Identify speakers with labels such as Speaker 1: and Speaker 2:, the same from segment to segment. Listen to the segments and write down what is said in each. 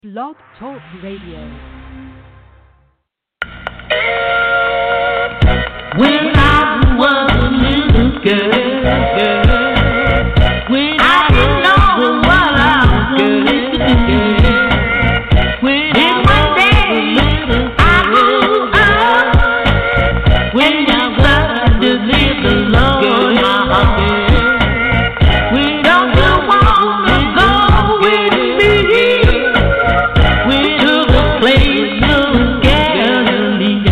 Speaker 1: Blog Talk Radio.
Speaker 2: When I was a little girl, when I didn't know what I was doing, then one day I grew up. When I started to live the Lord, my heart, don't you wanna go with me to the place of Galilee?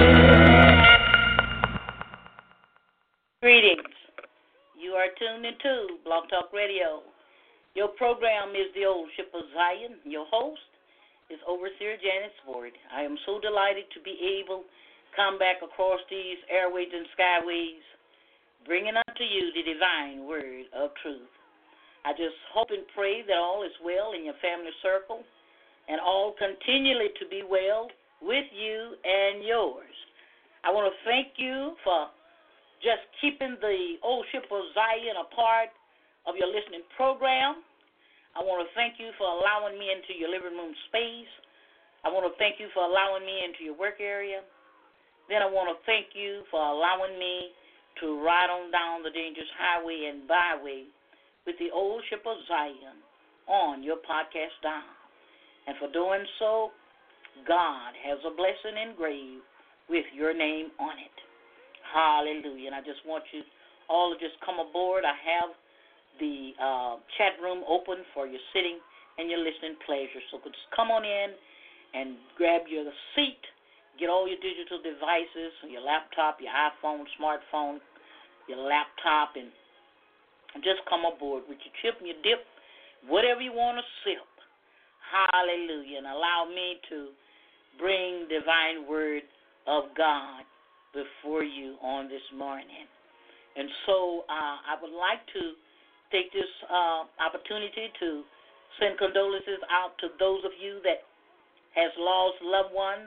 Speaker 3: Greetings. You are tuned into Blog Talk Radio. Your program is The Old Ship of Zion. Your host is Overseer Janice Ford. I am so delighted to be able to come back across these airways and skyways, bringing unto you the divine word of truth. I just hope and pray that all is well in your family circle and all continually to be well with you and yours. I want to thank you for just keeping the Old Ship of Zion a part of your listening program. I want to thank you for allowing me into your living room space. I want to thank you for allowing me into your work area. Then I want to thank you for allowing me to ride on down the dangerous highway and byway with the Old Ship of Zion on your podcast dial. And for doing so, God has a blessing engraved with your name on it. Hallelujah. And I just want you all to just come aboard. I have the chat room open for your sitting and your listening pleasure. So just come on in and grab your seat, get all your digital devices, your laptop, your iPhone, smartphone, your laptop, and just come aboard with your chip and your dip, whatever you want to sip. Hallelujah. And allow me to bring divine word of God before you on this morning. And so I would like to take this opportunity to send condolences out to those of you that has lost loved ones.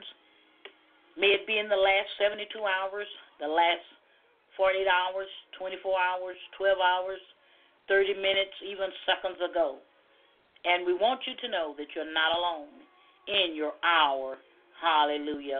Speaker 3: May it be in the last 72 hours, the last 48 hours, 24 hours, 12 hours, 30 minutes, even seconds ago. And we want you to know that you're not alone in your hour, hallelujah,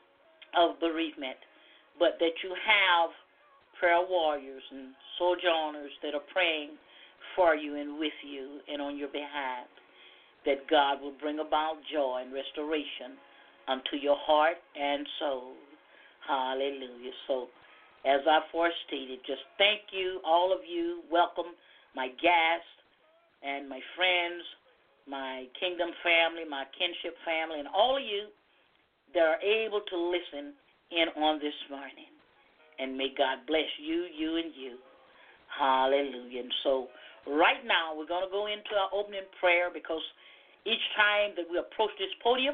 Speaker 3: of bereavement, but that you have prayer warriors and sojourners that are praying for you and with you and on your behalf, that God will bring about joy and restoration unto your heart and soul. Hallelujah. So, as I forestated, just thank you, all of you. Welcome, my guests and my friends, my kingdom family, my kinship family, and all of you that are able to listen in on this morning. And may God bless you, you, and you. Hallelujah. And so right now we're going to go into our opening prayer, because each time that we approach this podium,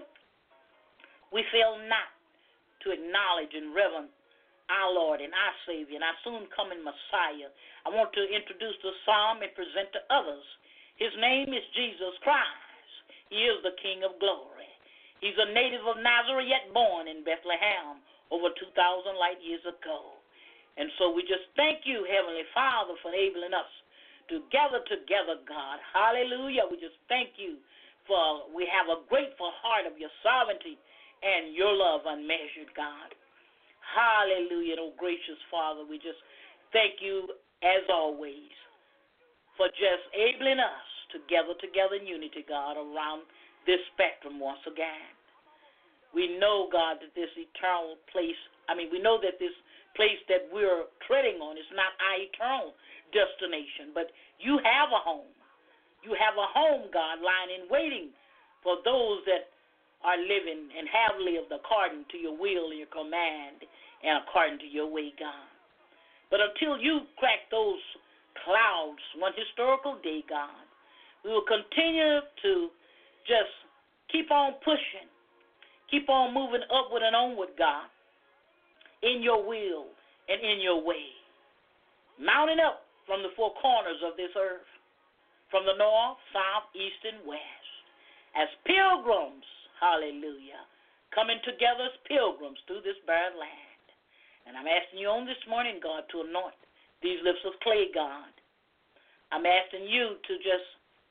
Speaker 3: we fail not to acknowledge and reverence our Lord and our Savior and our soon-coming Messiah. I want to introduce the psalm and present to others. His name is Jesus Christ. He is the King of glory. He's a native of Nazareth, yet born in Bethlehem over 2,000 light years ago. And so we just thank you, Heavenly Father, for enabling us to gather together, God. Hallelujah. We just thank you for we have a grateful heart of your sovereignty and your love unmeasured, God. Hallelujah. Oh, gracious Father, we just thank you, as always, for just enabling us to gather together in unity, God, around this spectrum once again. We know, God, that this eternal place, we know that this place that we're treading on is not our eternal destination, but you have a home. You have a home, God, lying in waiting for those that are living and have lived according to your will and your command and according to your way, God. But until you crack those clouds one historical day, God, we will continue to just keep on pushing, keep on moving upward and onward, God, in your will and in your way, mounting up from the four corners of this earth, from the north, south, east, and west, as pilgrims, hallelujah, coming together as pilgrims through this barren land. And I'm asking you on this morning, God, to anoint these lips of clay, God. I'm asking you to just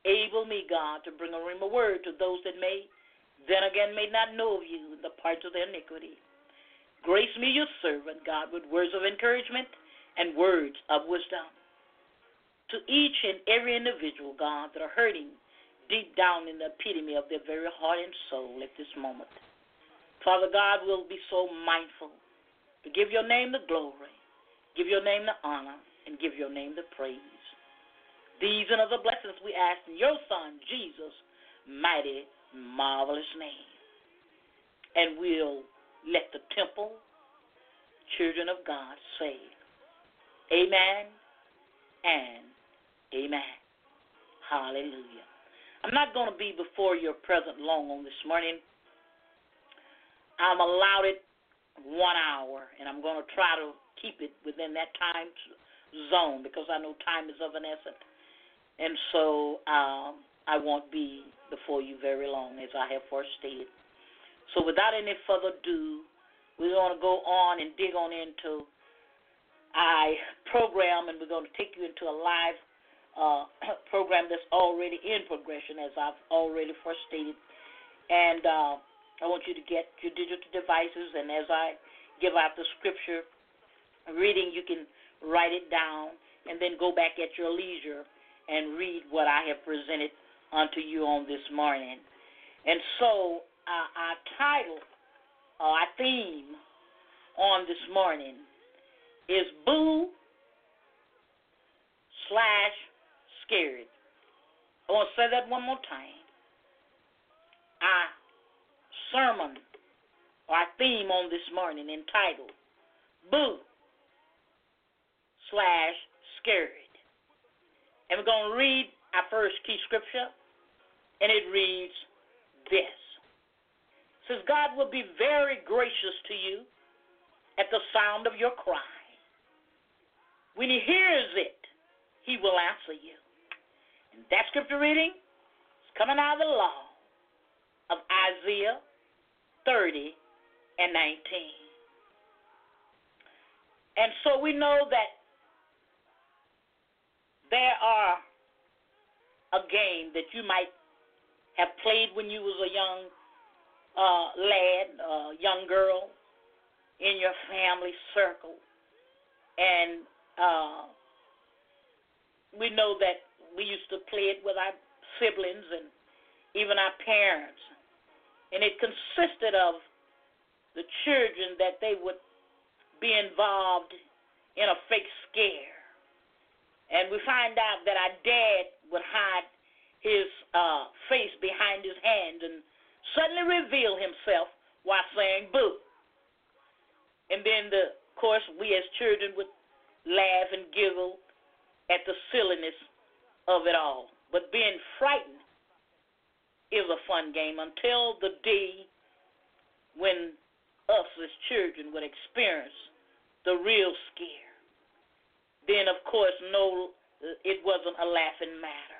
Speaker 3: Able me, God, to bring a rhema word to those that may, then again, may not know of you in the parts of their iniquity. Grace me, your servant, God, with words of encouragement and words of wisdom. To each and every individual, God, that are hurting deep down in the epitome of their very heart and soul at this moment. Father God, we'll be so mindful to give your name the glory, give your name the honor, and give your name the praise. These and other blessings we ask in your Son, Jesus' mighty, marvelous name. And we'll let the temple, children of God, say, amen and amen. Hallelujah. I'm not going to be before your presence long on this morning. I'm allowed it 1 hour, and I'm going to try to keep it within that time zone because I know time is of an essence. And so I won't be before you very long, as I have first stated. So without any further ado, we're going to go on and dig on into our program, and we're going to take you into a live program that's already in progression, as I've already first stated. And I want you to get your digital devices, and as I give out the scripture reading, you can write it down and then go back at your leisure and read what I have presented unto you on this morning. And so our title, our theme on this morning is Boo/Scared. I want to say that one more time. Our sermon, our theme on this morning entitled Boo/Scared. And we're going to read our first key scripture, and it reads this. It says, God will be very gracious to you at the sound of your cry. When he hears it, he will answer you. And that scripture reading is coming out of the law of Isaiah 30 and 19. And so we know that there are a game that you might have played when you was a young lad, young girl in your family circle. And we know that we used to play it with our siblings and even our parents. And it consisted of the children that they would be involved in a fake scare. And we find out that our dad would hide his face behind his hand and suddenly reveal himself while saying boo. And then, of course, we as children would laugh and giggle at the silliness of it all. But being frightened is a fun game until the day when us as children would experience the real scare. Then, of course, no, it wasn't a laughing matter.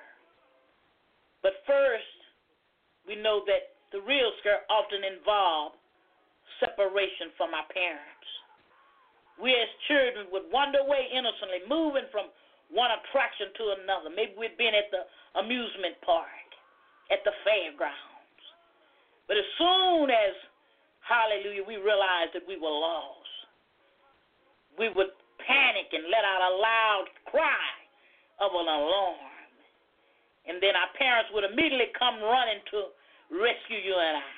Speaker 3: But first, we know that the real scare often involved separation from our parents. We as children would wander away innocently, moving from one attraction to another. Maybe we'd been at the amusement park, at the fairgrounds. But as soon as, hallelujah, we realized that we were lost, we would panic and let out a loud cry of an alarm. And then our parents would immediately come running to rescue you and I.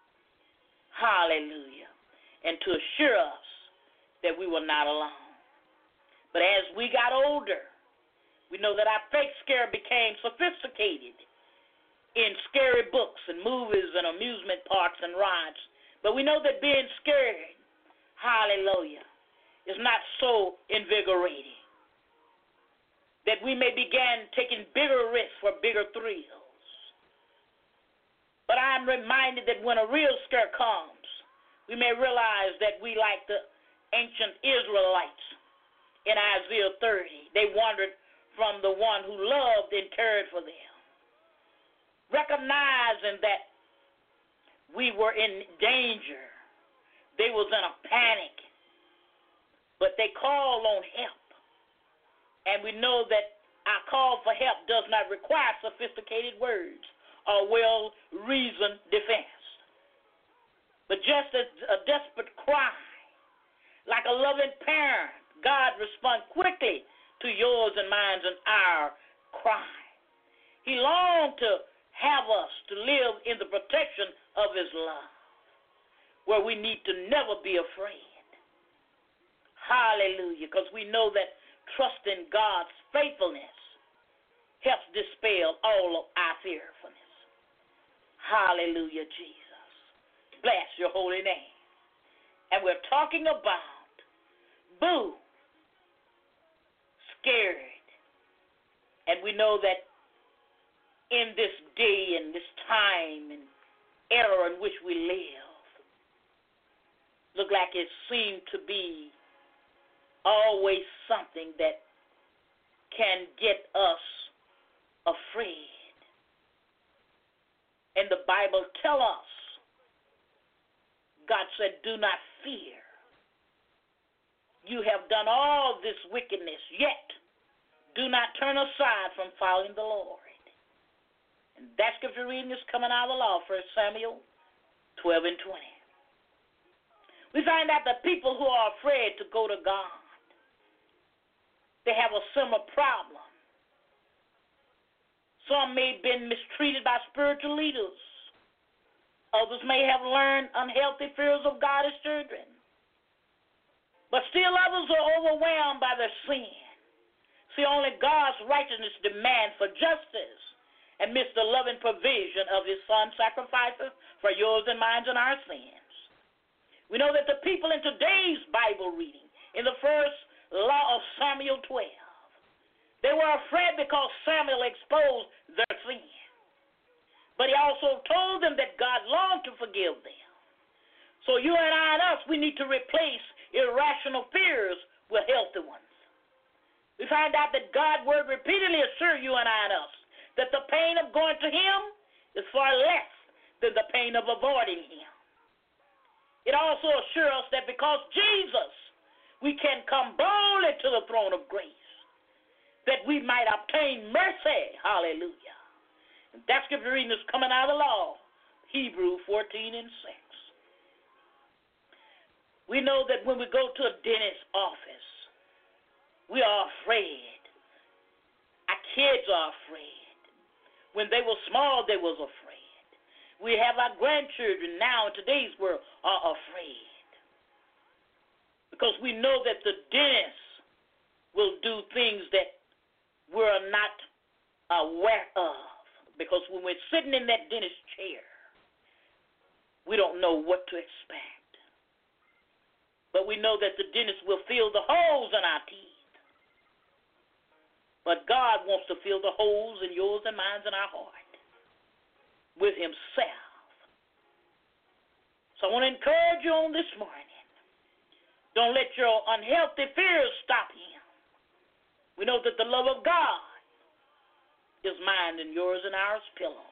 Speaker 3: Hallelujah. And to assure us that we were not alone. But as we got older, we know that our fake scare became sophisticated in scary books and movies and amusement parks and rides. But we know that being scared, hallelujah, is not so invigorating. That we may begin taking bigger risks for bigger thrills. But I'm reminded that when a real scare comes, we may realize that we, like the ancient Israelites in Isaiah 30, they wandered from the one who loved and cared for them. Recognizing that we were in danger, they was in a panic, but they called on help. And we know that our call for help does not require sophisticated words or well-reasoned defense, but just a desperate cry. Like a loving parent, God responds quickly to yours and mine and our cry. He longed to have us to live in the protection of his love, where we need to never be afraid. Hallelujah, because we know that trusting God's faithfulness helps dispel all of our fearfulness. Hallelujah, Jesus. Bless your holy name. And we're talking about boo, scared. And we know that in this day and this time and era in which we live, look like it seemed to be always something that can get us afraid. And the Bible tells us, God said, do not fear. You have done all this wickedness, yet do not turn aside from following the Lord. And that scripture reading is coming out of the law, 1 Samuel 12 and 20. We find out that people who are afraid to go to God, they have a similar problem. Some may have been mistreated by spiritual leaders. Others may have learned unhealthy fears of God as children. But still others are overwhelmed by their sin. See, only God's righteousness demands for justice and miss the loving provision of his son's sacrifices for yours and mine and our sins. We know that the people in today's Bible reading, in the first law of Samuel 12, they were afraid because Samuel exposed their sin. But he also told them that God longed to forgive them. So you and I and us, we need to replace irrational fears with healthy ones. We find out that God's word repeatedly assures you and I and us that the pain of going to him is far less than the pain of avoiding him. It also assures us that because Jesus, we can come boldly to the throne of grace, that we might obtain mercy. Hallelujah. And that scripture reading is coming out of the law, Hebrews 14 and 6. We know that when we go to a dentist's office, we are afraid. Our kids are afraid. When they were small, they was afraid. We have our grandchildren now in today's world are afraid. Because we know that the dentist will do things that we're not aware of. Because when we're sitting in that dentist chair, we don't know what to expect. But we know that the dentist will fill the holes in our teeth. But God wants to fill the holes in yours and mine and our heart with himself. So I want to encourage you on this morning. Don't let your unhealthy fears stop him. We know that the love of God is mine and yours and ours pillow.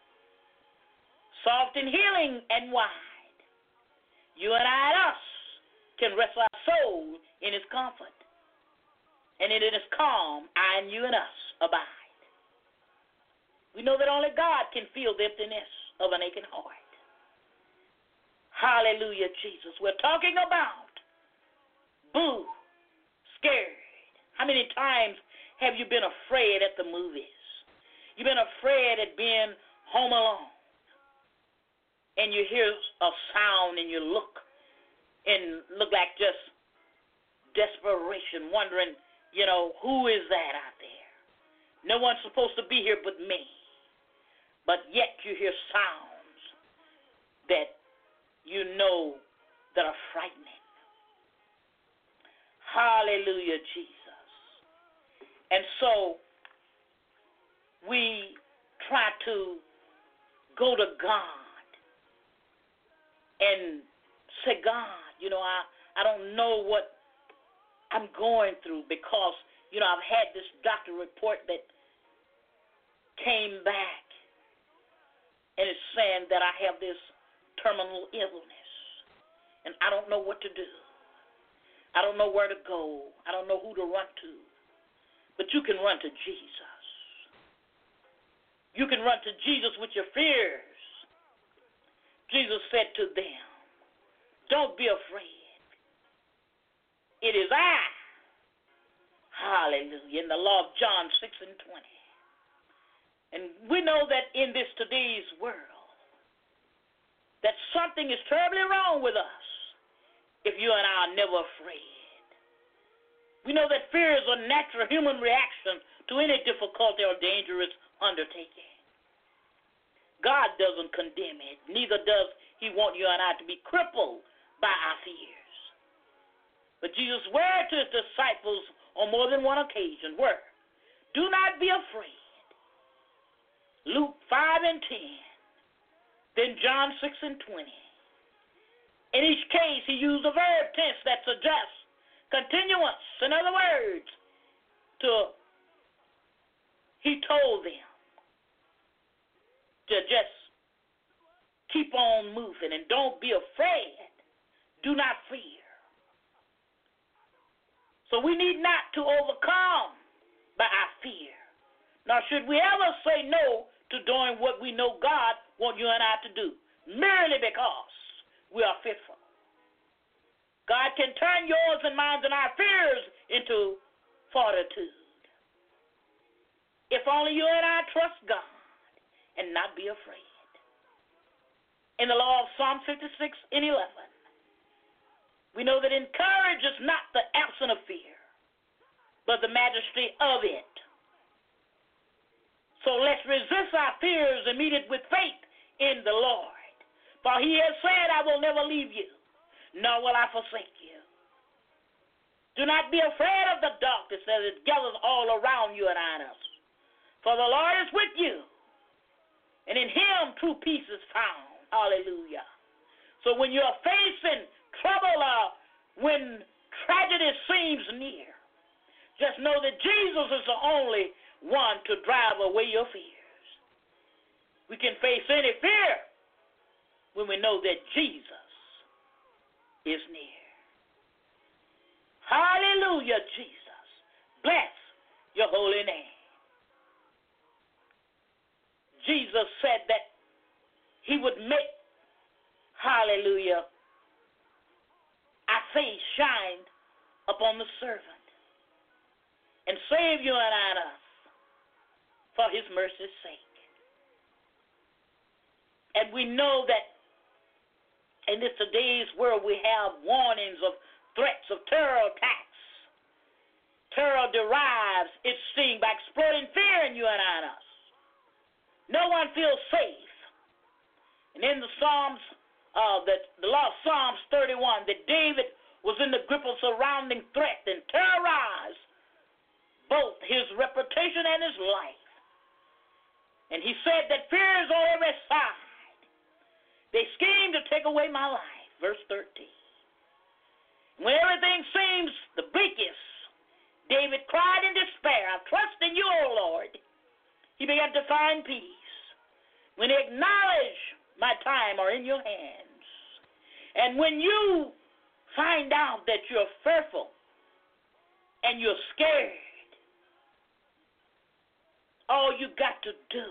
Speaker 3: Soft and healing and wide. You and I and us can rest our soul in his comfort. And in his calm, I and you and us abide. We know that only God can feel the emptiness of an aching heart. Hallelujah, Jesus. We're talking about boo, scared. How many times have you been afraid at the movies? You've been afraid at being home alone. And you hear a sound and you look like just desperation, wondering, who is that out there? No one's supposed to be here but me. But yet you hear sounds that you know that are frightening. Hallelujah, Jesus. And so we try to go to God and say, God, I don't know what I'm going through because, I've had this doctor report that came back and it's saying that I have this terminal illness and I don't know what to do. I don't know where to go. I don't know who to run to. But you can run to Jesus. You can run to Jesus with your fears. Jesus said to them, don't be afraid. It is I. Hallelujah. In the law of John 6:20. And we know that in this today's world, that something is terribly wrong with us if you and I are never afraid. We know that fear is a natural human reaction to any difficult or dangerous undertaking. God doesn't condemn it. Neither does he want you and I to be crippled by our fears. But Jesus' word to his disciples on more than one occasion were, do not be afraid. Luke 5:10. Then John 6:20. In each case, he used a verb tense that suggests continuance. In other words, he told them to just keep on moving and don't be afraid. Do not fear. So we need not to overcome by our fear. Nor should we ever say no to doing what we know God wants you and I to do, merely because we are fearful. God can turn yours and mine and our fears into fortitude. If only you and I trust God and not be afraid. In the law of Psalm 56:11, we know that courage is not the absence of fear, but the majesty of it. So let's resist our fears and meet it with faith in the Lord. For he has said, I will never leave you, nor will I forsake you. Do not be afraid of the darkness that it gathers all around you and us. For the Lord is with you, and in him true peace is found. Hallelujah. So when you're facing trouble or when tragedy seems near, just know that Jesus is the only one to drive away your fears. We can face any fear when we know that Jesus is near. Hallelujah, Jesus. Bless your holy name. Jesus said that he would make, hallelujah, our face shine upon the servant and save you and us for his mercy's sake. And we know that in this today's world we have warnings of threats of terror attacks. Terror derives its sting by exploding fear in you and us. No one feels safe. And in the Psalms, the law of Psalms 31, that David was in the grip of surrounding threat and terrorized both his reputation and his life. And he said that fear is on every side. They scheme to take away my life. Verse 13. When everything seems the bleakest, David cried in despair, I trust in you, O Lord. He began to find peace. When he acknowledged my time are in your hands. And when you find out that you're fearful and you're scared, all you got to do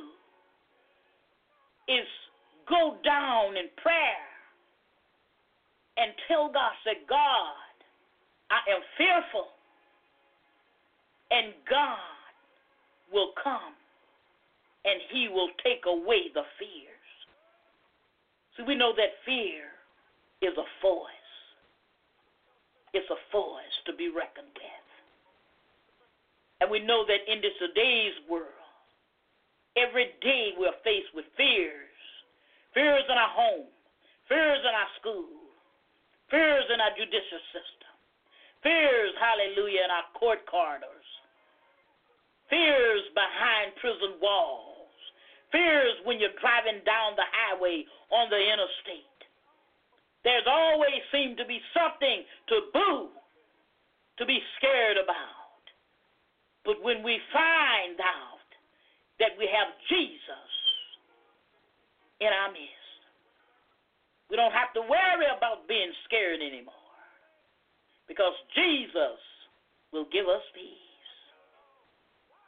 Speaker 3: is go down in prayer and tell God, say, God, I am fearful, and God will come and he will take away the fears. So we know that fear is a force. It's a force to be reckoned with. And we know that in this today's world, every day we're faced with fears. Fears in our home. Fears in our school. Fears in our judicial system. Fears, hallelujah, in our court corridors. Fears behind prison walls. Fears when you're driving down the highway on the interstate. There's always seemed to be something to be scared about. But when we find out that we have Jesus in our midst, we don't have to worry about being scared anymore, because Jesus will give us peace.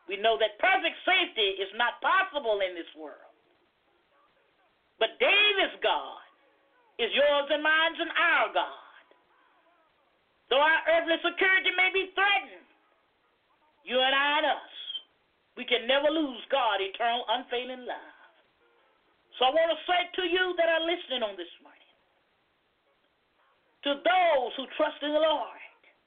Speaker 3: We know that perfect safety is not possible in this world. But David's God is yours and mine and our God. Though our earthly security may be threatened, you and I and us, we can never lose God's eternal, unfailing love. So I want to say to you that are listening on this morning, to those who trust in the Lord,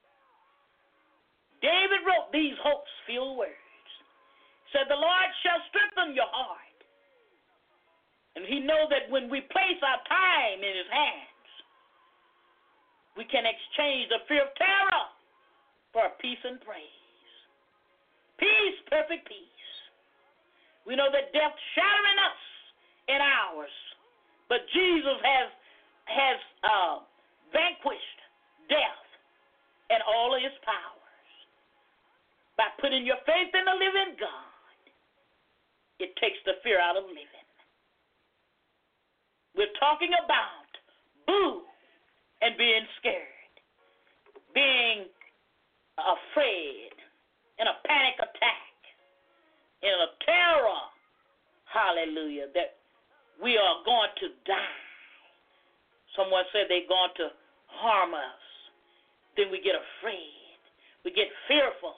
Speaker 3: David wrote these hope-filled words. He said, the Lord shall strengthen your heart. And he knows that when we place our time in his hands, we can exchange the fear of terror for peace and praise. Peace, perfect peace. We know that death shattering us in ours, but Jesus has vanquished death and all of his powers. By putting your faith in the living God, it takes the fear out of living. We're talking about boo and being scared, being afraid, in a panic attack, in a terror, hallelujah, that we are going to die. Someone said they're going to harm us. Then we get afraid. We get fearful.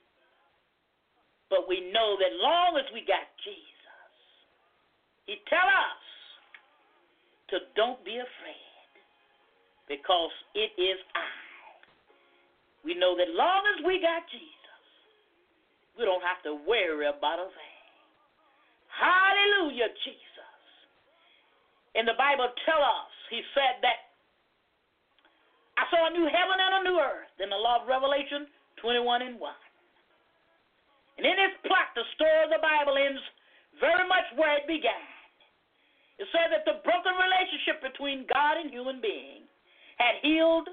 Speaker 3: But we know that long as we got Jesus, he tell us to don't be afraid, because it is I. We know that long as we got Jesus, we don't have to worry about a thing. Hallelujah, Jesus. And the Bible tells us, he said that I saw a new heaven and a new earth in the law of Revelation 21:1. And in this plot, the story of the Bible ends very much where it began. It said that the broken relationship between God and human being had healed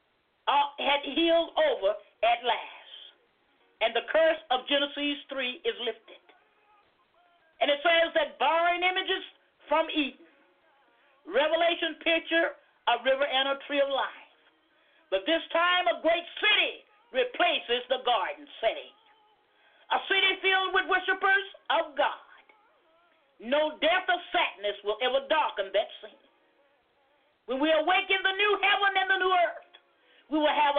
Speaker 3: over at last. And the curse of Genesis 3 is lifted. And it says that borrowing images from Eden, Revelation picture a river and a tree of life. But this time a great city replaces the garden setting. A city filled with worshipers of God. No death or sadness will ever darken that scene. When we awaken the new heaven and the new earth, we will have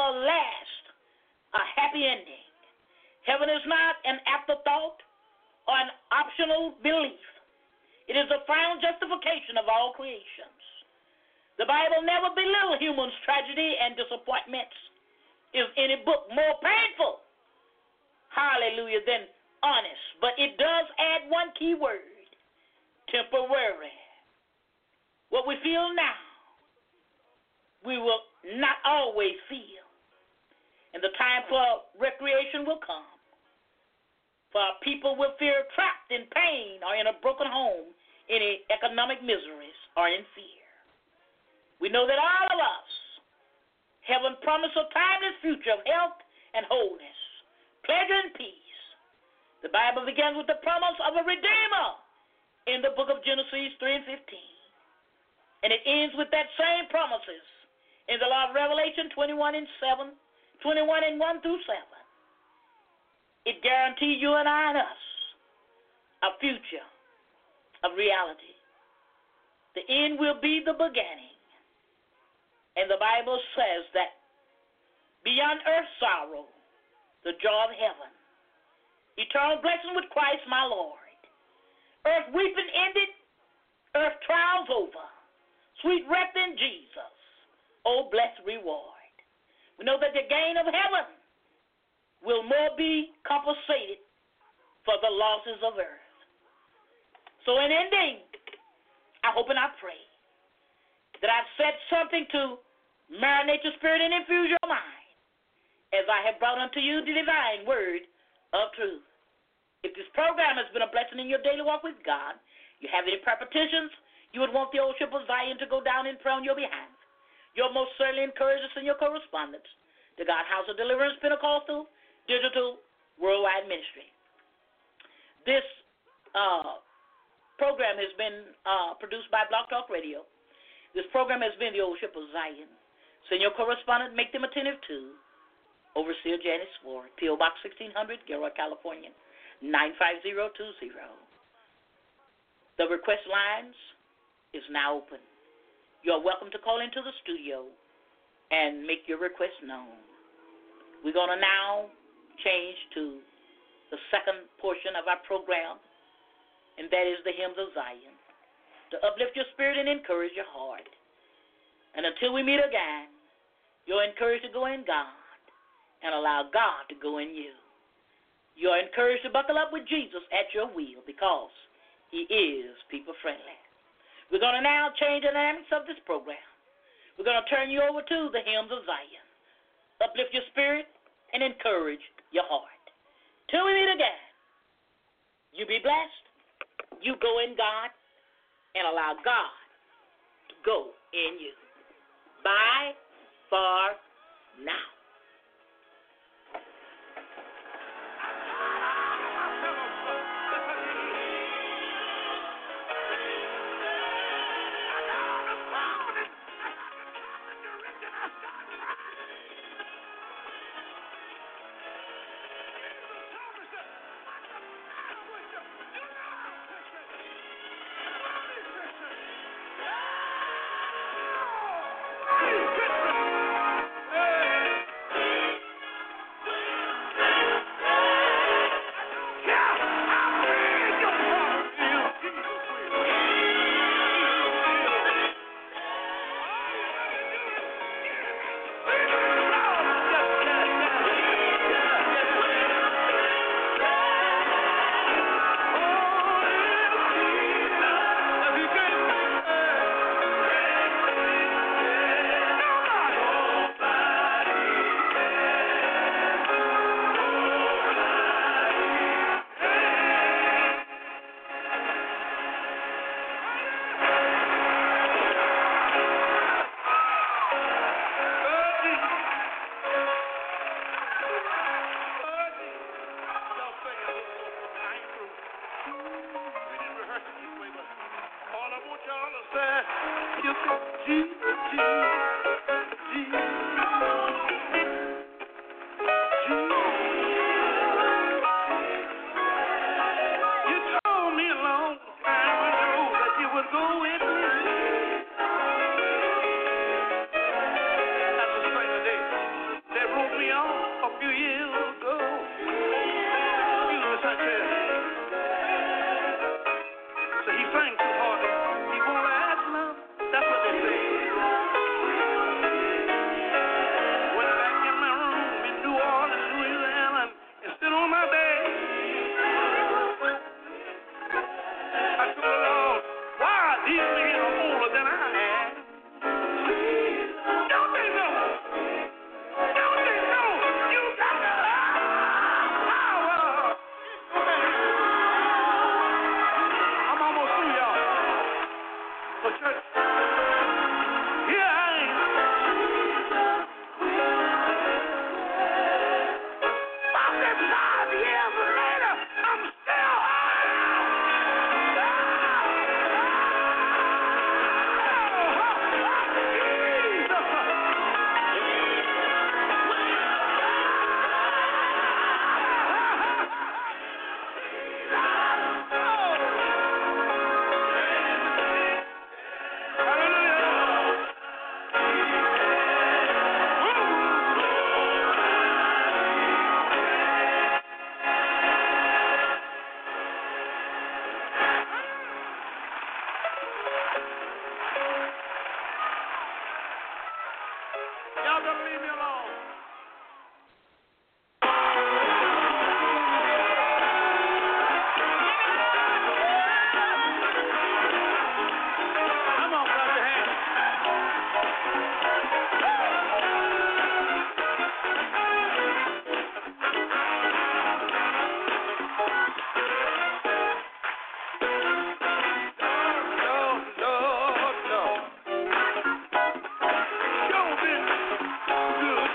Speaker 3: a happy ending. Heaven is not an afterthought or an optional belief. It is the final justification of all creations. The Bible never belittles humans' tragedy and disappointments. Is any book more painful, hallelujah, than honest? But it does add one key word: temporary. What we feel now, we will not always feel. And the time for recreation will come. For people will feel trapped in pain or in a broken home, in economic miseries or in fear. We know that all of us heaven promise a timeless future of health and wholeness, pleasure and peace. The Bible begins with the promise of a Redeemer in the book of Genesis 3:15. And it ends with that same promises in the law of Revelation 21:1 through 7. It guarantees you and I and us a future of reality. The end will be the beginning. And the Bible says that beyond earth's sorrow, the joy of heaven, eternal blessing with Christ my Lord. Earth weeping ended, earth trials over, sweet rest in Jesus, oh blessed reward. We know that the gain of heaven will more be compensated for the losses of earth. So in ending, I hope and I pray that I've said something to marinate your spirit and infuse your mind as I have brought unto you the divine word of truth. If this program has been a blessing in your daily walk with God, you have any prayer petitions, you would want the old ship of Zion to go down in prayer on your behalf, you're most certainly encouraged to send your correspondence to God House of Deliverance Pentecostal Digital Worldwide Ministry. This program has been produced by Blog Talk Radio. This program has been the Old Ship of Zion. Send your correspondent, make them attentive to Overseer Janice Ward, P.O. Box 1600, Gilroy, California, 95020. The request lines is now open. You're welcome to call into the studio and make your request known. We're going to now change to the second portion of our program, and that is the Hymns of Zion, to uplift your spirit and encourage your heart. And until we meet again, you're encouraged to go in God and allow God to go in you. You're encouraged to buckle up with Jesus at your wheel because He is people-friendly. We're going to now change the dynamics of this program. We're going to turn you over to the Hymns of Zion. Uplift your spirit and encourage your heart. Till we meet again, you be blessed, you go in God, and allow God to go in you. Bye for now.
Speaker 4: Good.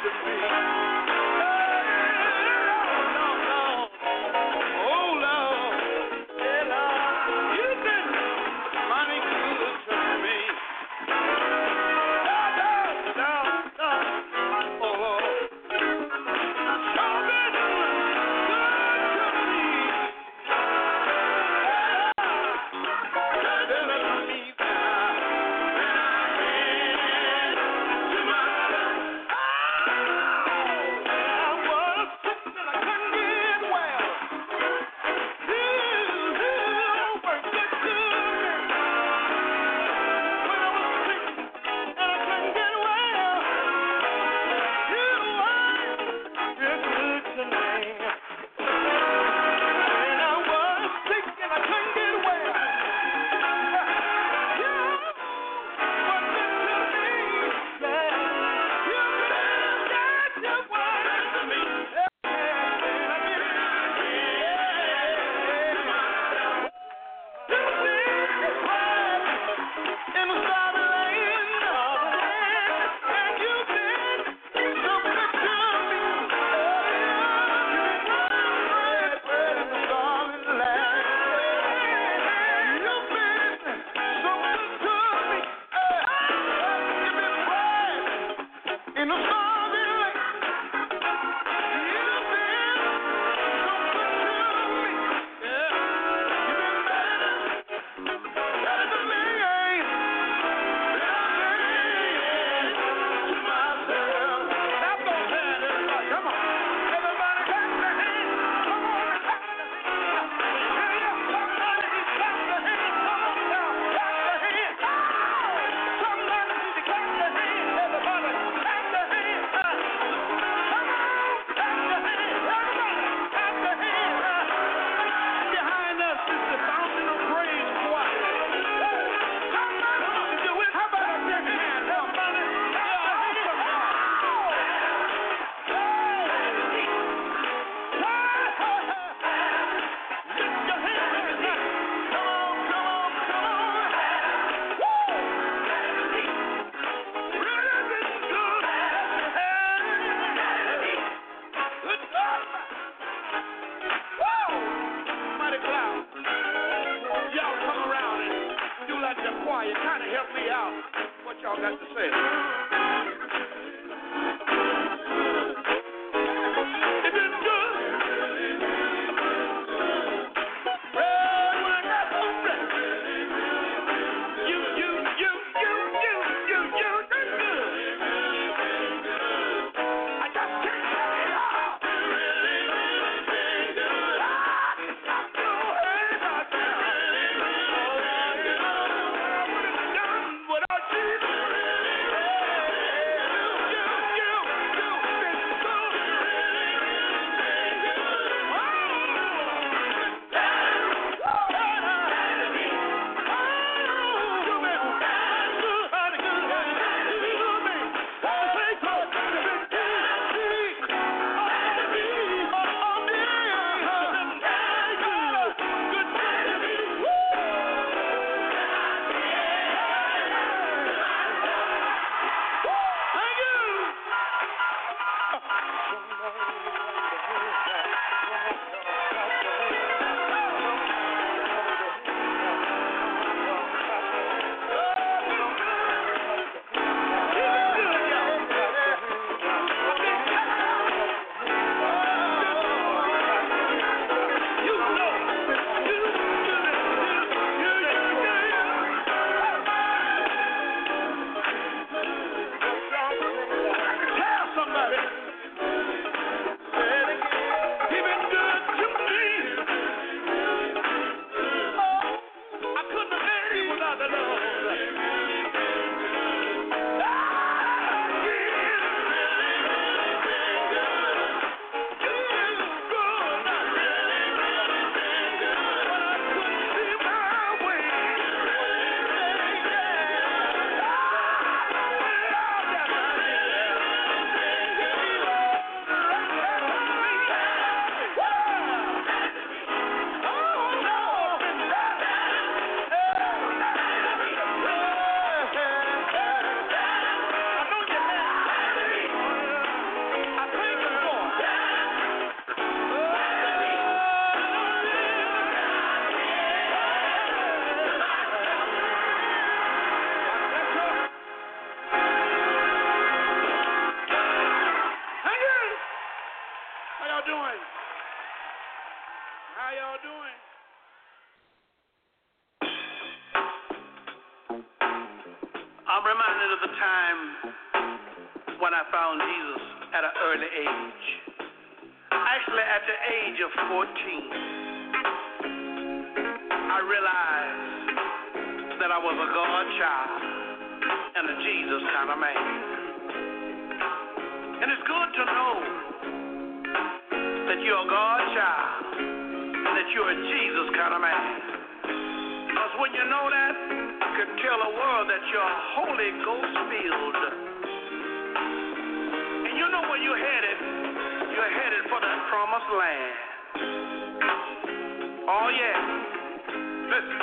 Speaker 4: y'all got to say? It been good. Well, when I got home, you done good. I just can't say it all. I'm reminded of the time when I found Jesus at an early age. Actually, at the age of 14, I realized that I was a God child and a Jesus kind of man. And it's good to know that you're a God child and that you're a Jesus kind of man. Because when you know that, you can tell the world that you're Holy Ghost filled. And you know where you're headed. You're headed for that promised land. Oh, yeah. Listen.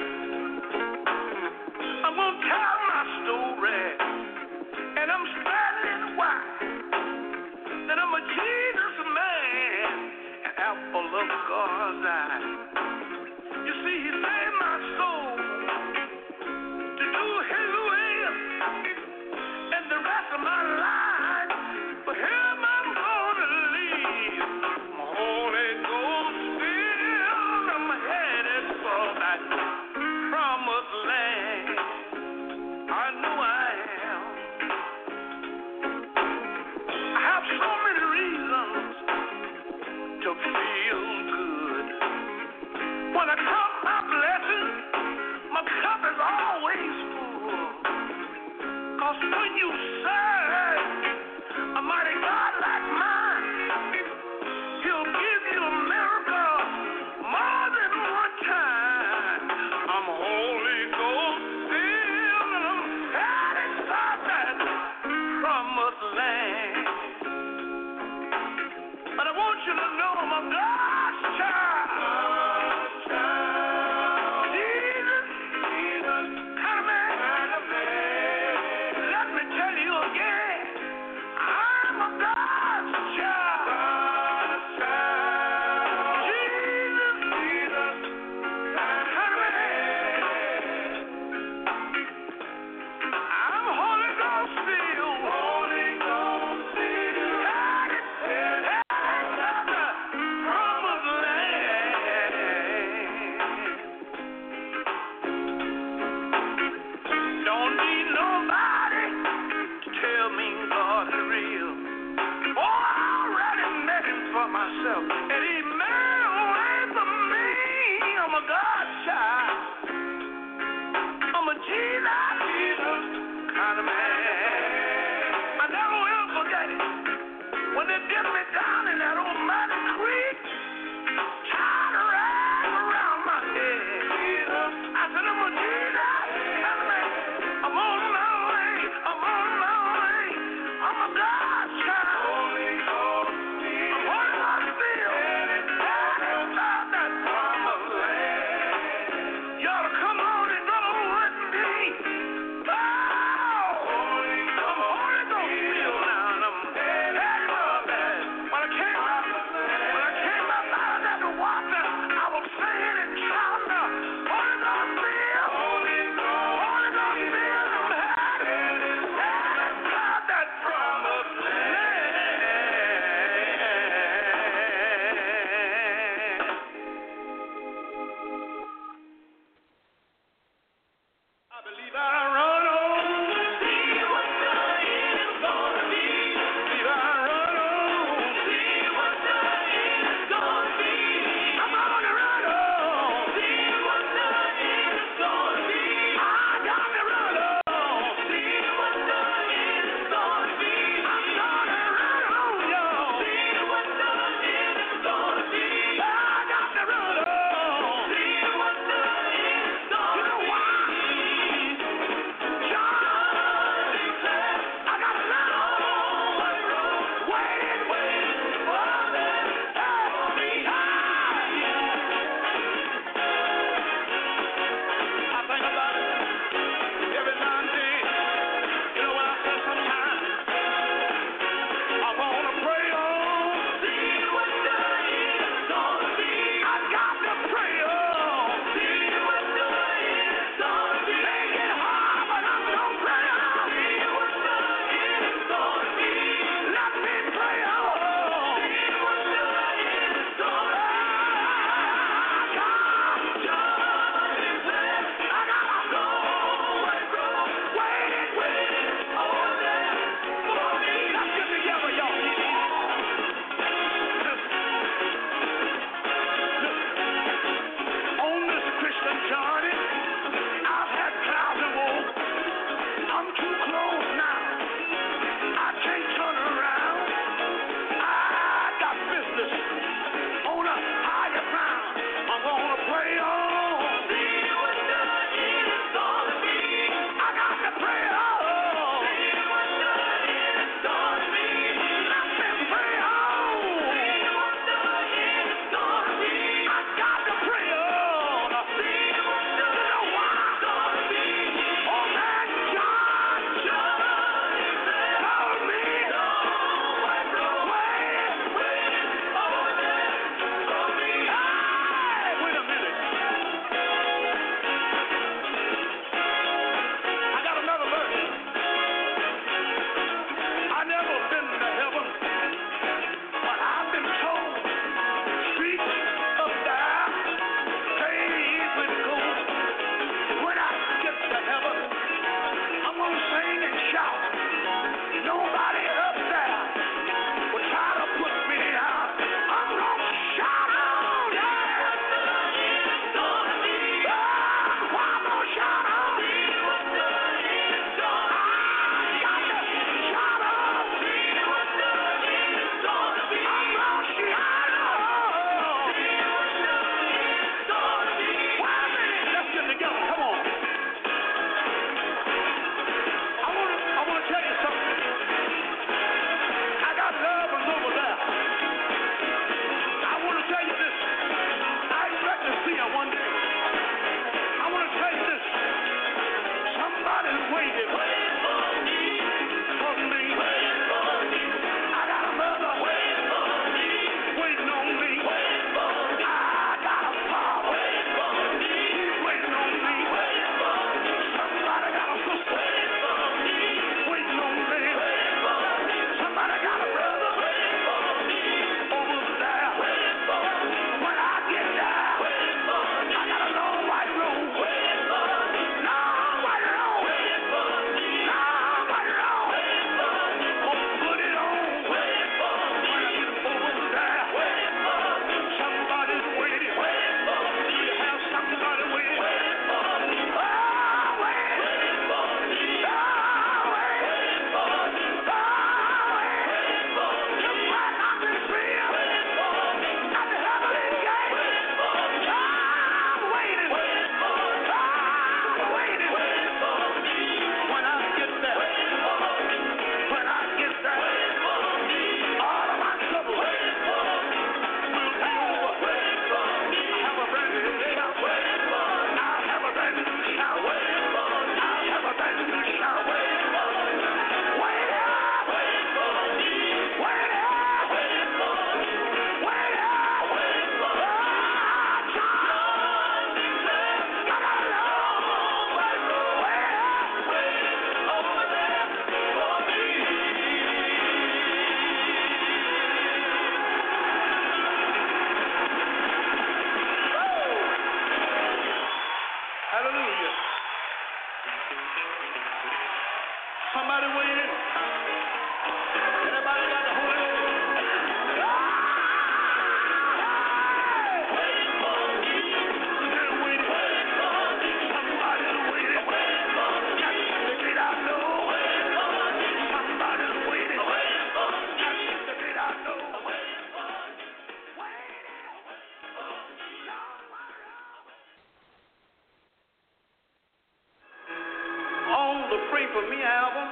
Speaker 4: I'm going to tell my story. And I'm standing why. That I'm a Jesus man. An apple of God's eye. You see, he saved my soul to do his will. And the rest of my life, for him I'm gonna live. My Holy Ghost filled, I'm headed for that promised land. I know I am. I have so many reasons to feel good. When I count my blessings, my cup is always full. 'Cause when you serve a mighty God like mine, he'll give you a miracle more than one time. I'm Holy Ghost filled and I'm headed for that promised land. But I want you to know I'm a God's child. Jesus, come in. Let me tell you again. And he made a way for me. I'm a God child. I'm a Jesus kind of man. I never will forget it. When they dipped me down in that old muddy creek, tied a rag around my head. I said, I'm a Jesus kind of man. I'm on my way. I'm on my way. I'm a God child. Holy Ghost, I'm holding my still. Inside that promised land. You ought to come on and go with me. Oh, I'm Holy Ghost filled now, and I'm heading up there. When I came up out of that water, I was singing and shouting, Holy Ghost filled, Holy Ghost filled, I'm headed inside that promised land. I believe I run on. See what the end's gonna be. Believe I run on. See what the end's gonna be. I'm gonna run on. See what the end's gonna be. I got to run on. See what the end's gonna be. I'm gonna run on, y'all. See what the end's gonna be. I got to run on. See what the end's gonna be. You know why? I got a long road waiting for them. Help me high. I think about it every now and then. You know what I say sometimes? I wanna pray on. See what the end's gonna be. I got to pray on. See what the end's gonna be. Make it hard, but I'm gonna pray on. See what the end's gonna be. Let me pray on. See what the end's gonna be. I got a long road waiting over there for me. Let's get together, y'all. On this Christian journey, I've had clouds and woe. I'm too close now. I can't turn around. I got business on a higher ground. I'm gonna pray on. See what the end's gonna be. I got to pray on. See what the end's gonna be. Let me pray on. See what the end's gonna be. I got to pray on. See what the end's gonna be. Oh, man, God, Somebody waiting. Anybody got the Holy Ghost? For Me album,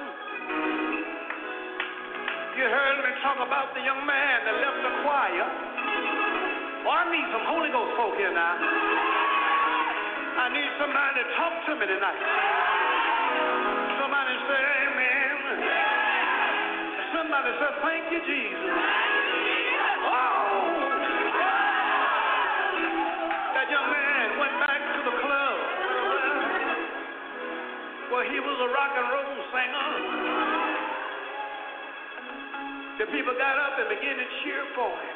Speaker 4: you heard me talk about the young man that left the choir. Oh, I need some Holy Ghost folk here now. I need somebody to talk to me tonight. Somebody say amen. Somebody say thank you, Jesus. Oh, that young man went back to the club. Well, he was a rock and roll singer. The people got up and began to cheer for him.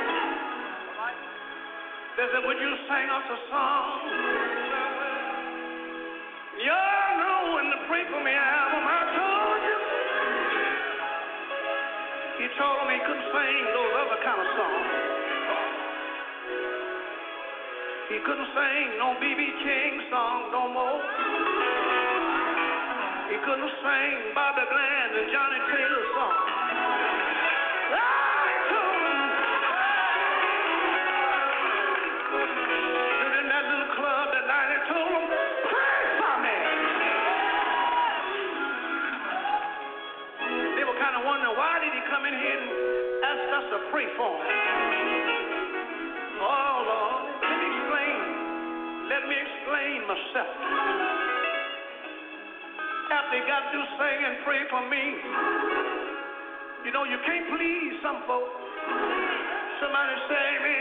Speaker 4: They said, would you sing us a song? Y'all know in the Pray For Me album, I told you. He told them he couldn't sing those other kind of songs. He couldn't sing no B.B. King song no more. He couldn't sing Bobby Bland and Johnny Taylor songs. I told him. And in that little club that night, I told him, pray for me. They were kind of wondering, why did he come in here and ask us to pray for him? Oh, Lord, let me explain myself. After he got through singing, pray for me. You know, you can't please some folks. Somebody say me.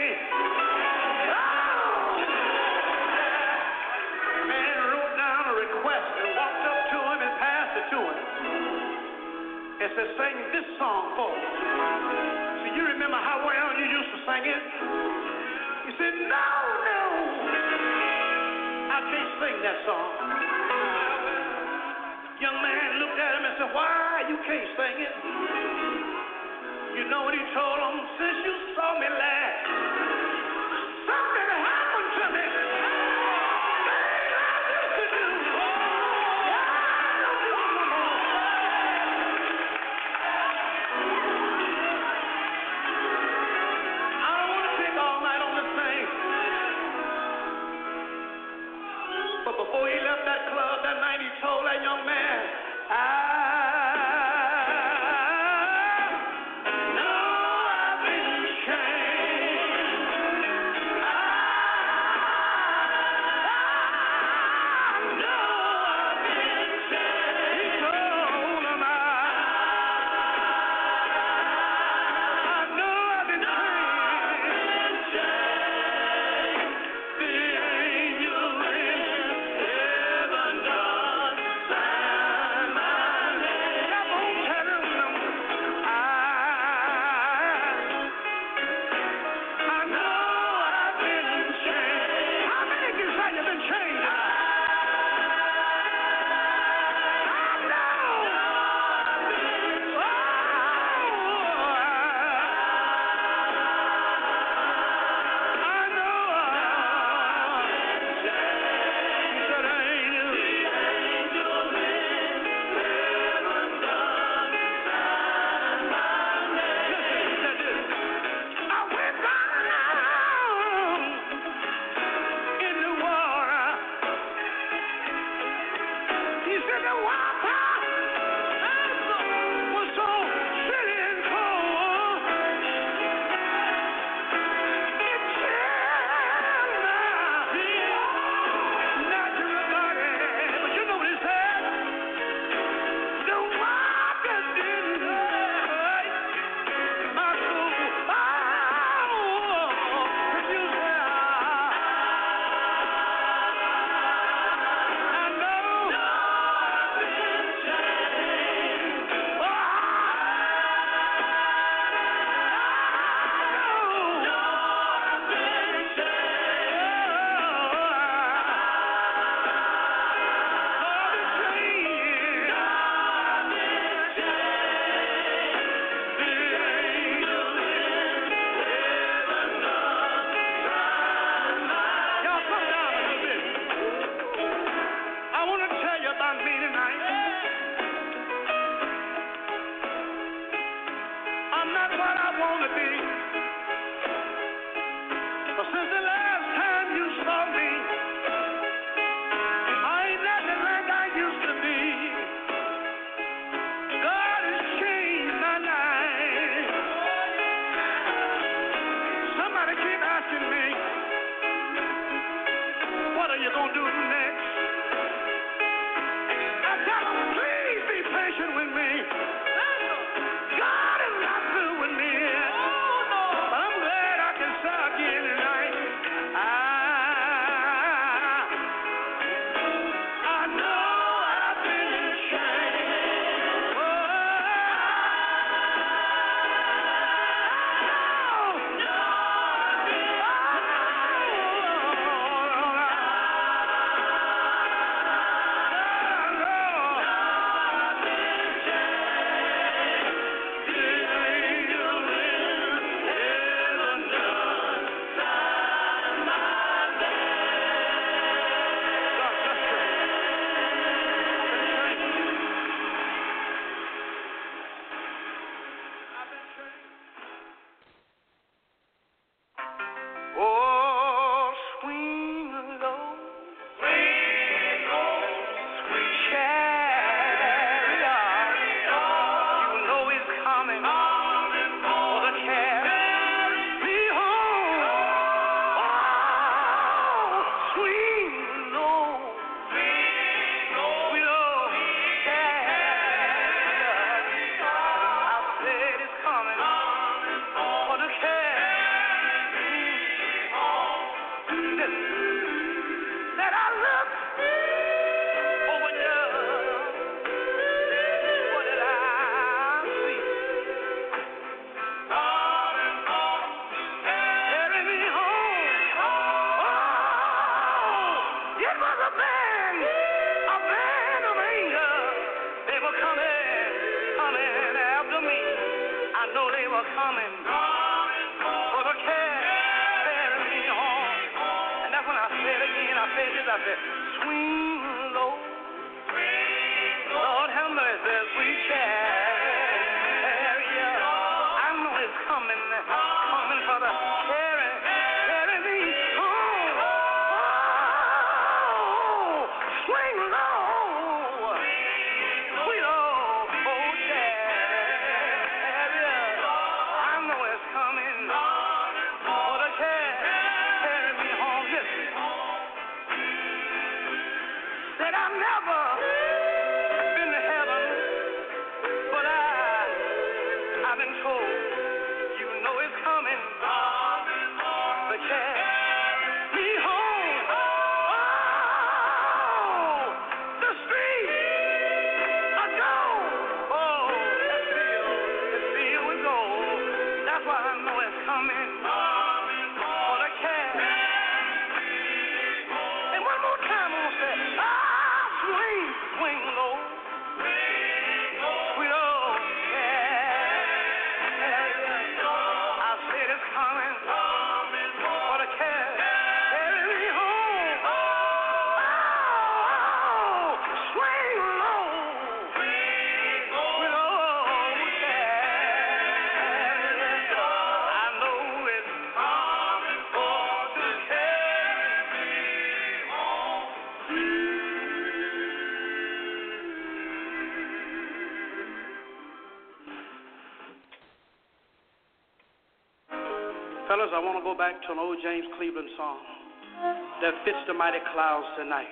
Speaker 4: Oh! Man wrote down a request and walked up to him and passed it to him. And said, sing this song for us. So you remember how well you used to sing it? He said, no. I can't sing that song. Young man looked at him and said, why you can't sing it? You know what he told him? Since you saw me last, something happened to me. I don't want to take all night on this thing. But before he left that club that night, he told that young man, I know I've been changed. are coming for the carry me home. And that's when I said again, I said this, I said, swing low, Lord have mercy, sweet chariot. I know it's coming for the carry me home. Oh, swing low. I've never been to heaven, but I've been told, you know it's coming, to carry me home. Oh, the streets are gold. Oh, it's filled with gold. That's why I know it's coming, for the carry. And one more time, I'm gonna say, swing low, sweet old carry. I said it's coming for the carry me home. Oh, swing low, sweet old carry. I know it's coming for the carry me home. Fellas, I want to go back to an old James Cleveland song that fits the mighty clouds tonight.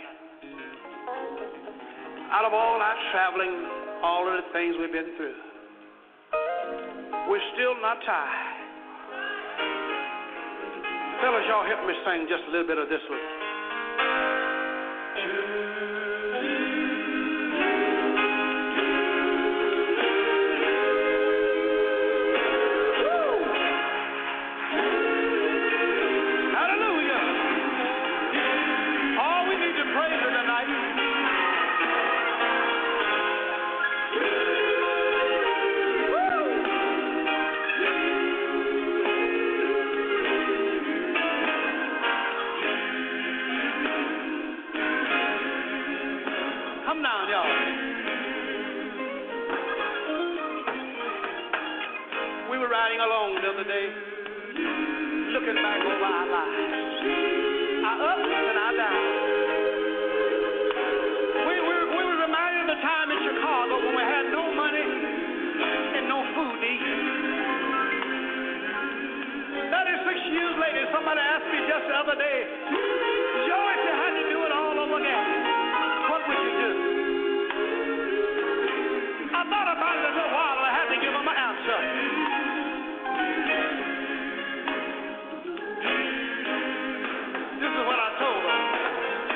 Speaker 4: Out of all our traveling, all of the things we've been through, we're still not tired. Fellas, y'all help me sing just a little bit of this one. Along the other day, looking back over our lives, our ups and our downs. We were reminded of the time in Chicago when we had no money and no food to eat. 36 years later, somebody asked me just the other day, Joe, if you had to do it all over again, what would you do? I thought about it a little while and I had to give them an answer. This is what I told her.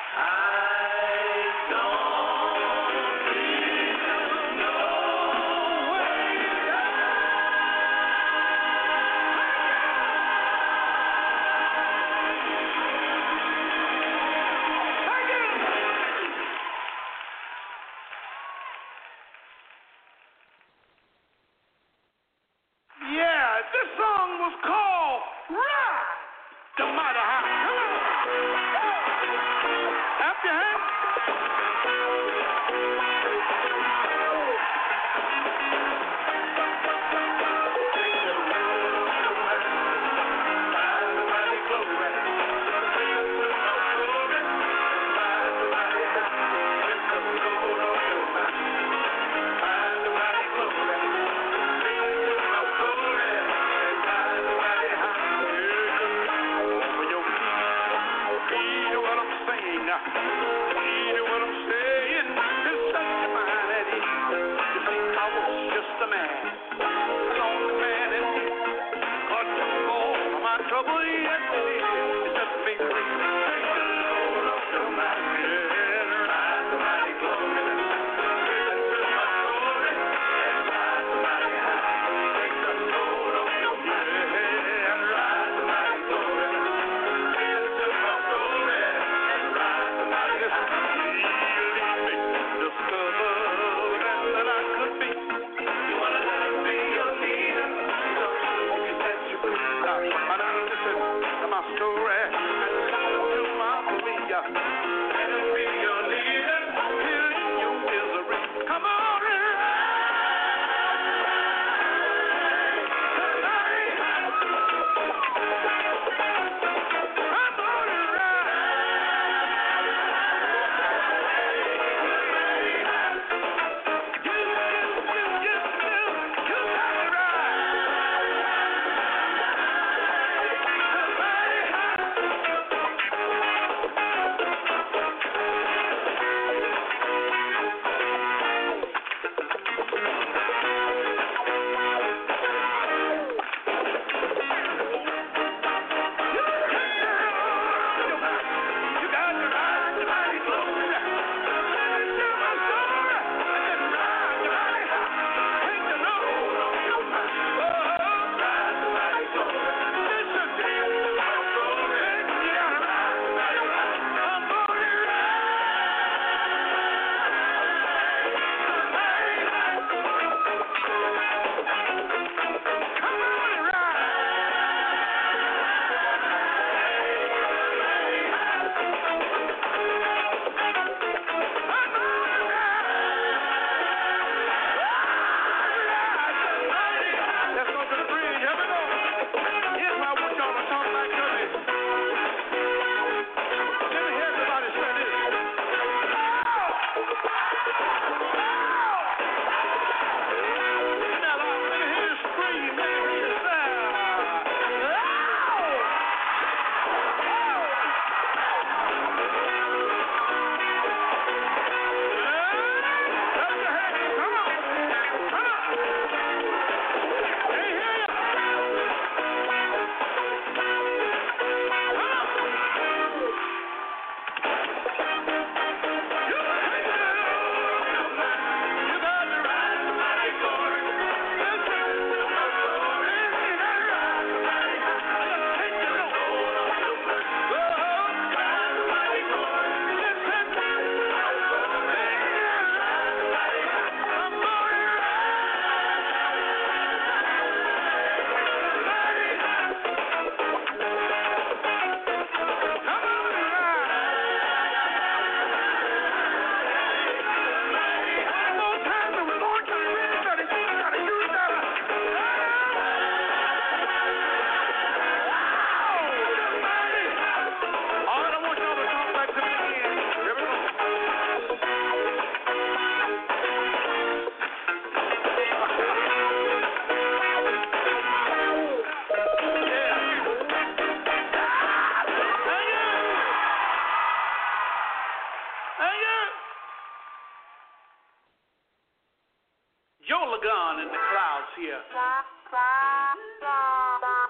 Speaker 4: Lagan in the clouds here.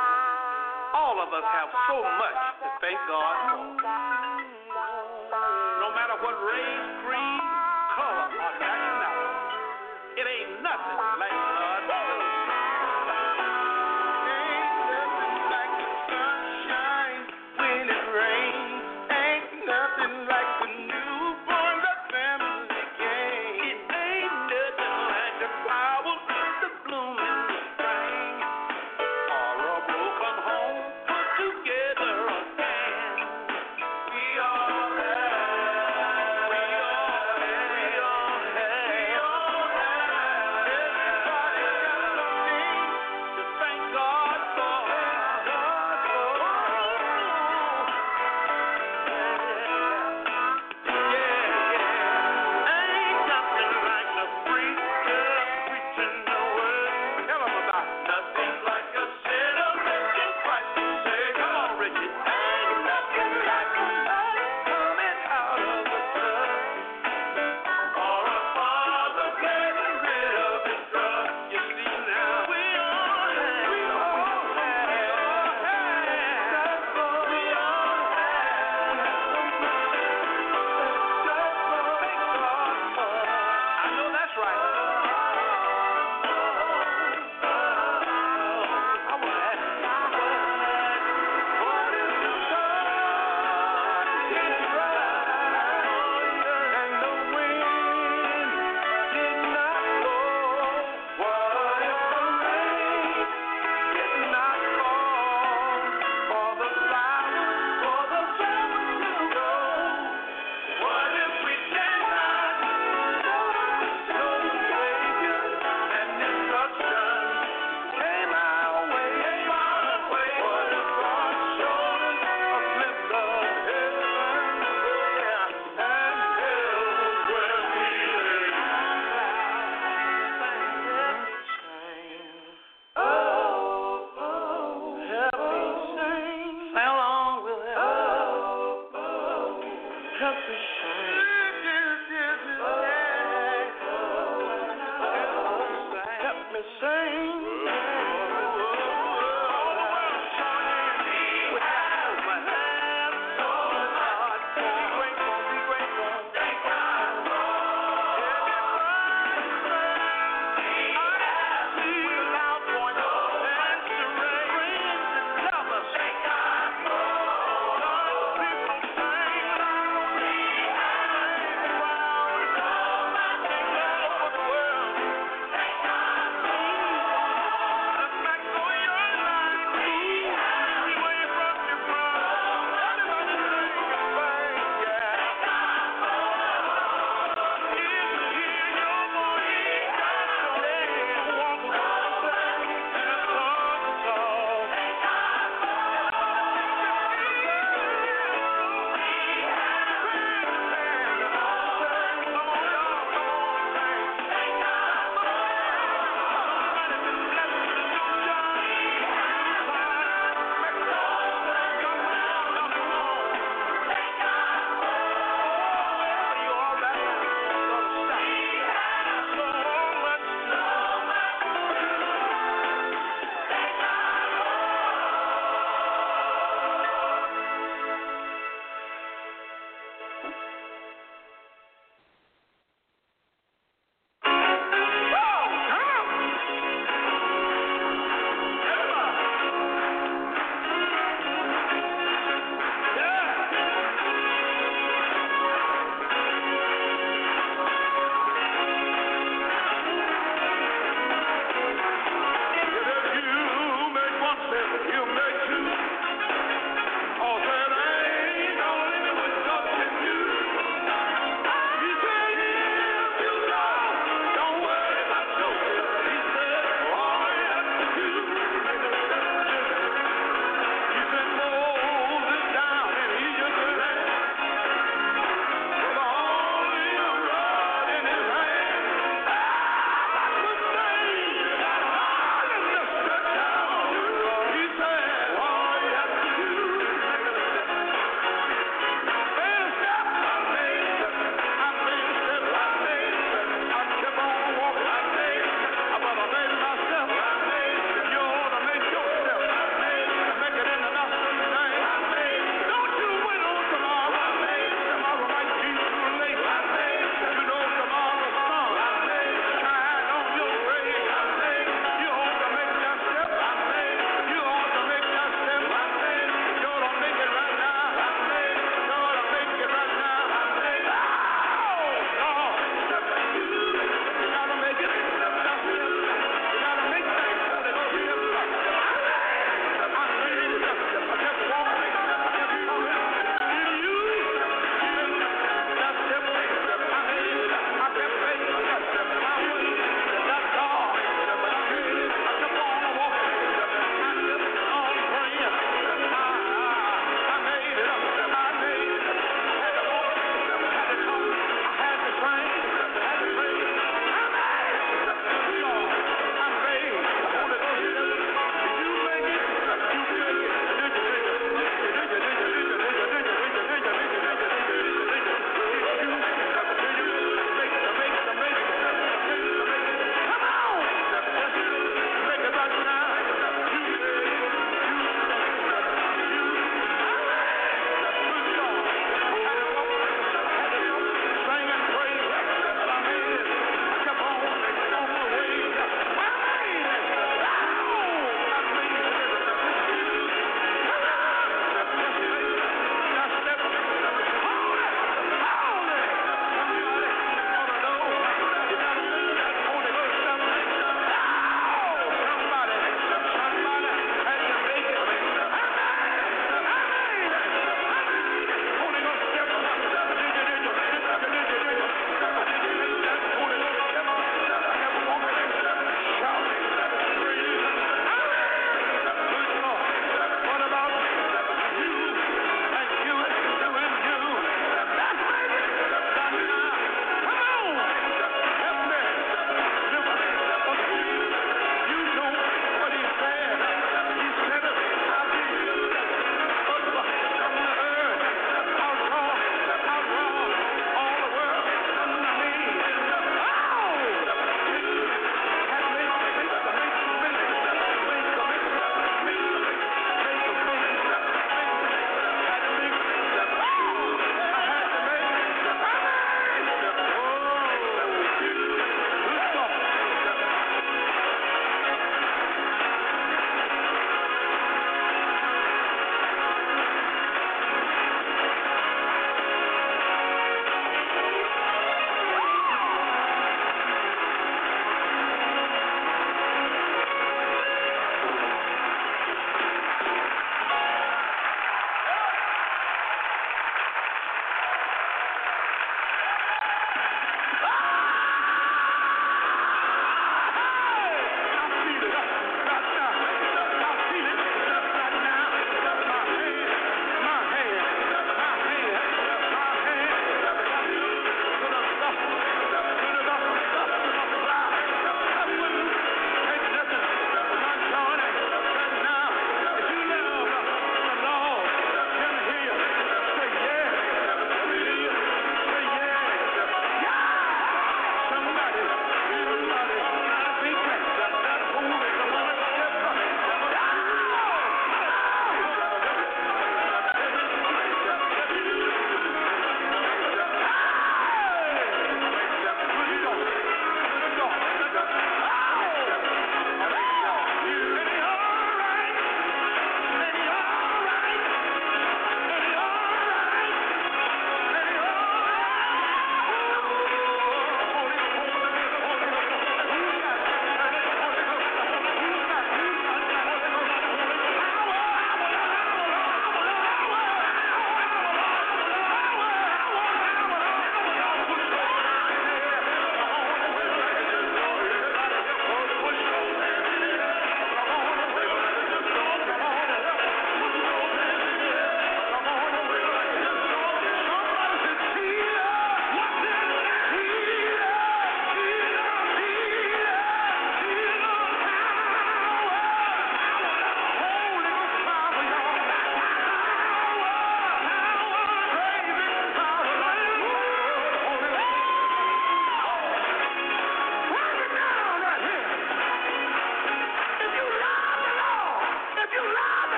Speaker 4: All of us have so much to thank God for.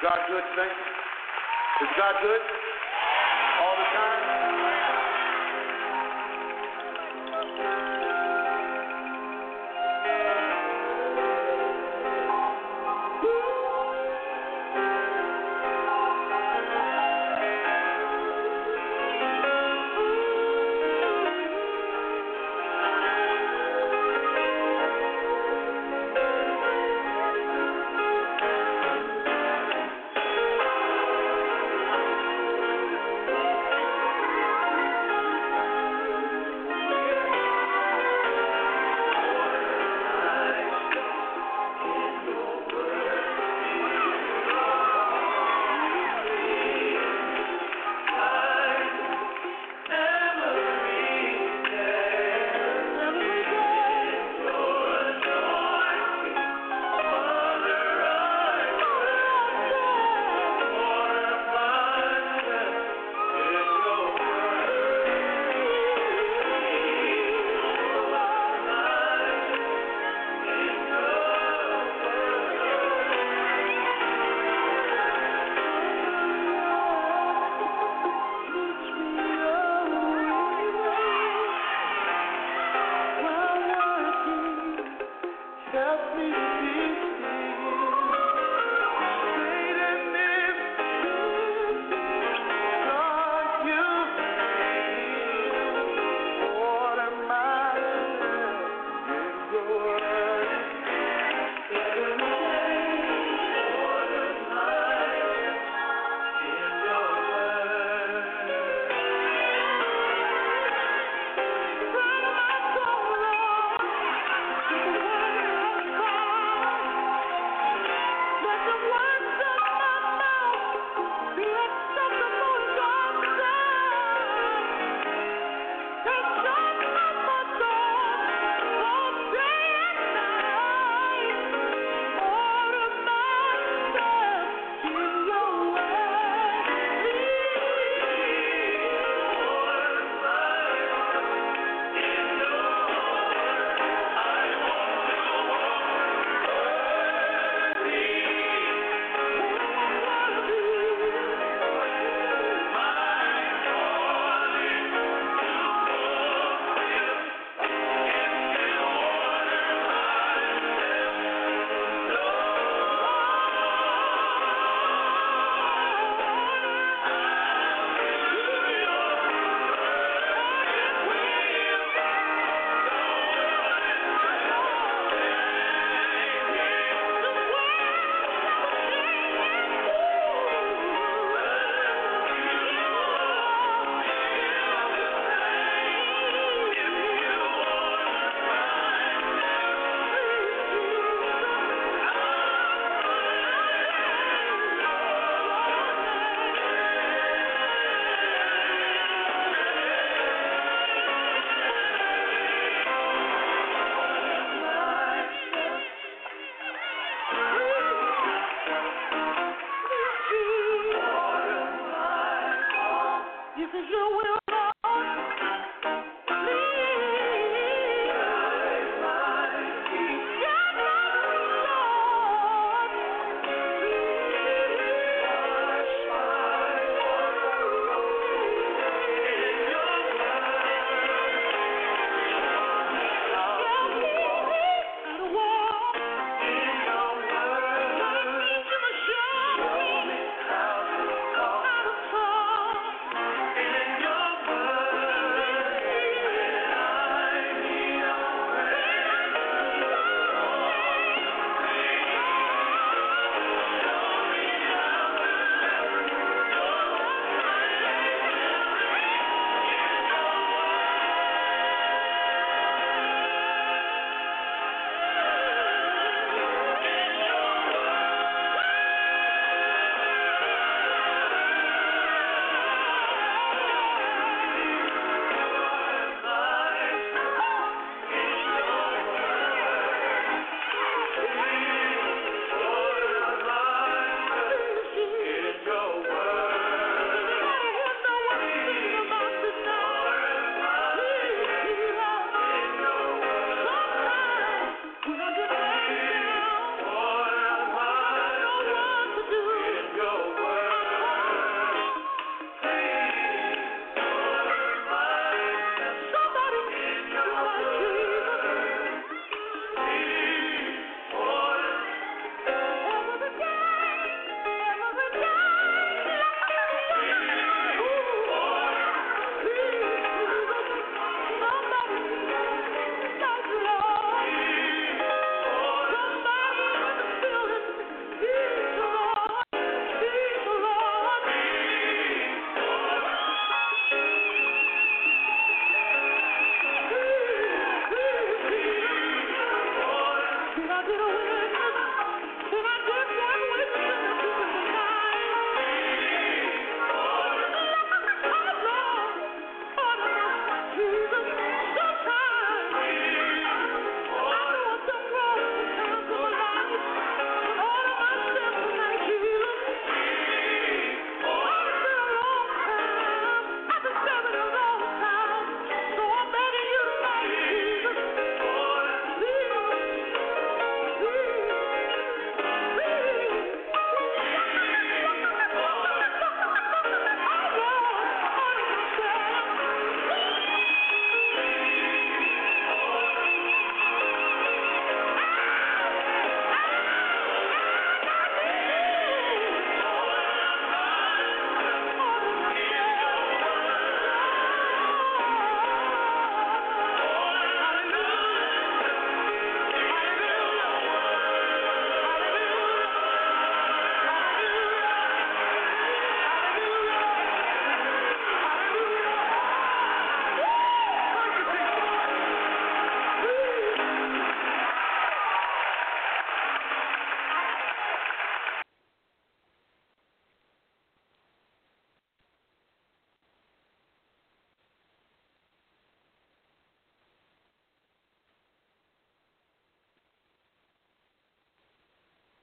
Speaker 5: God good, saints? Is God good? All the time?
Speaker 2: If it's your will.